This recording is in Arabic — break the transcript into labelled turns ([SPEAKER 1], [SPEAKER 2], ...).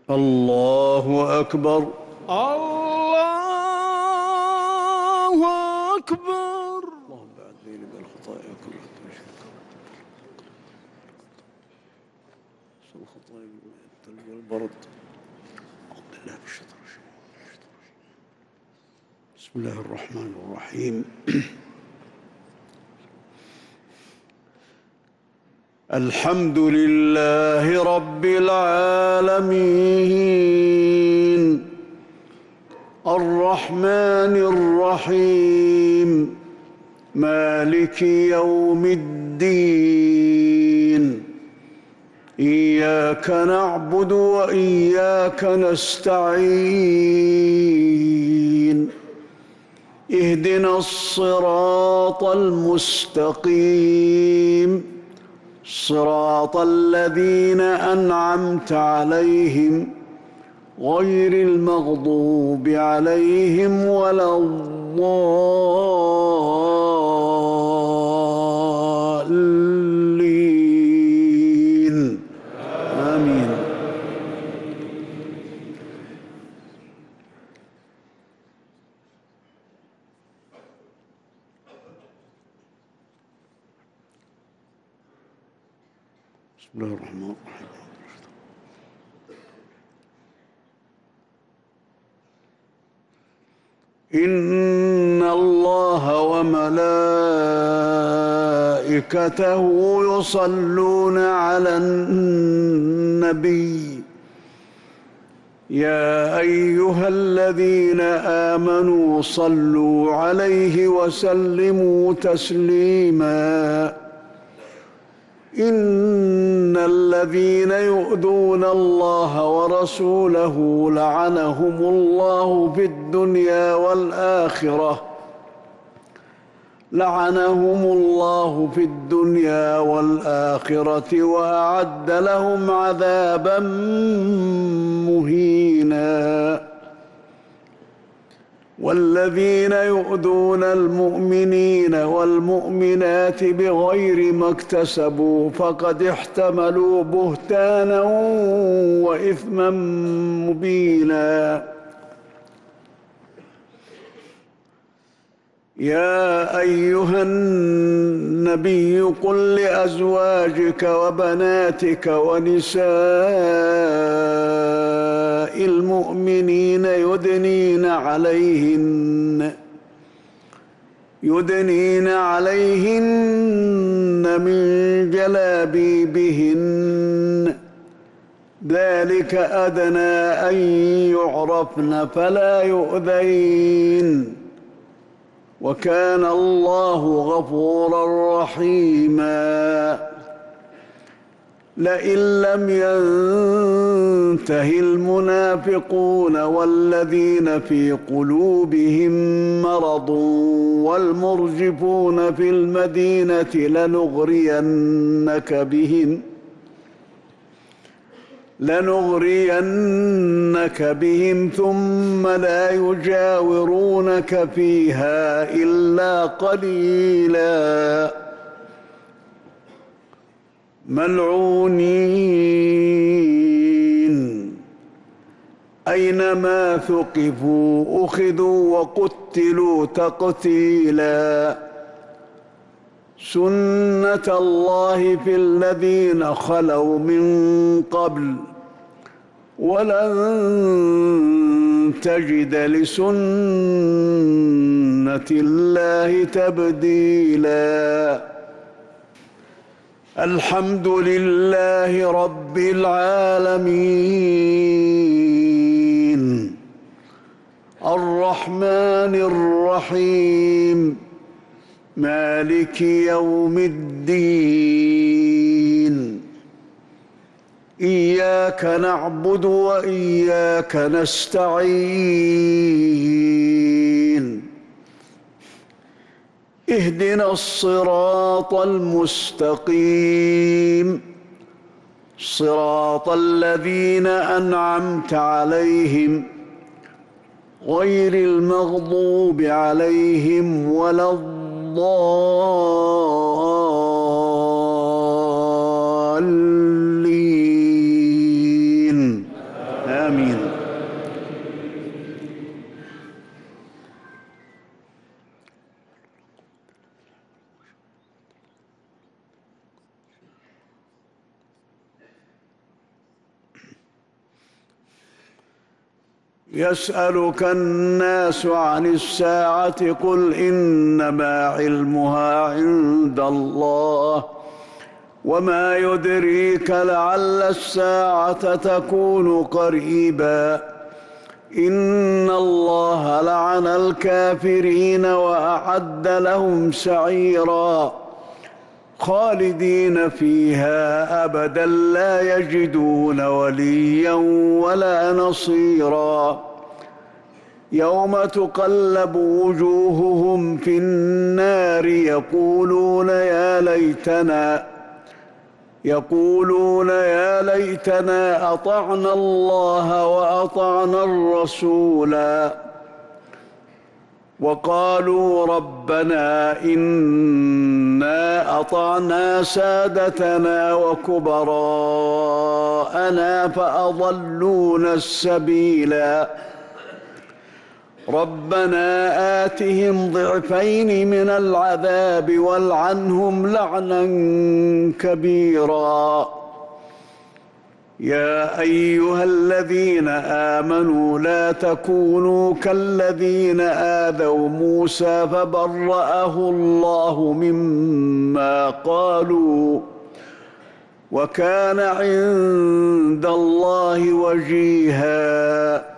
[SPEAKER 1] الله أكبر.
[SPEAKER 2] الله أكبر.
[SPEAKER 1] اللهم بعدني من الخطايا كلها الخطايا الثلج والبرد. أعوذ بالله من الشيطان الرجيم. بسم الله الرحمن الرحيم. الحمد لله رب العالمين الرحمن الرحيم مالك يوم الدين إياك نعبد وإياك نستعين اهدنا الصراط المستقيم صراط الذين أنعمت عليهم غير المغضوب عليهم ولا الضالين آمين. بسم الله الرحمن الرحيم. إن الله وملائكته يصلون على النبي يا أيها الذين آمنوا صلوا عليه وسلموا تسليما إن الذين يؤذون الله ورسوله لعنهم الله في الدنيا والآخرة وأعد لهم عذابا مهينا. والذين يؤذون المؤمنين والمؤمنات بغير ما اكتسبوا فقد احتملوا بهتانا وإثما مبينا. يا أيها النبي قل لأزواجك وبناتك ونساء المؤمنين يدنين عليهن من جلابيبهن ذلك أدنى أن يعرفن فلا يؤذين وكان الله غفورا رحيما. لئن لم ينته المنافقون والذين في قلوبهم مرض والمرجفون في المدينة لنغرينك بهم ثم لا يجاورونك فيها إلا قليلا ملعونين أينما ثقفوا أخذوا وقتلوا تقتيلا. سنة الله في الذين خلوا من قبل ولن تجد لسنة الله تبديلا. الحمد لله رب العالمين الرحمن الرحيم مالك يوم الدين إياك نعبد وإياك نستعين اهدنا الصراط المستقيم صراط الذين أنعمت عليهم غير المغضوب عليهم ولا الضالين يسألك الناس عن الساعة قل إنما علمها عند الله وما يدريك لعل الساعة تكون قريبا إن الله لعن الكافرين وأعد لهم سعيرا خالدين فيها أبدا لا يجدون وليا ولا نصيرا يوم تقلب وجوههم في النار يقولون يا ليتنا أطعنا الله وأطعنا الرسولا وقالوا ربنا إنا أطعنا سادتنا وكبراءنا فأضلونا السبيلا ربنا آتهم ضعفين من العذاب والعنهم لعنا كبيرا يا أيها الذين آمنوا لا تكونوا كالذين آذوا موسى فبرأه الله مما قالوا وكان عند الله وجيها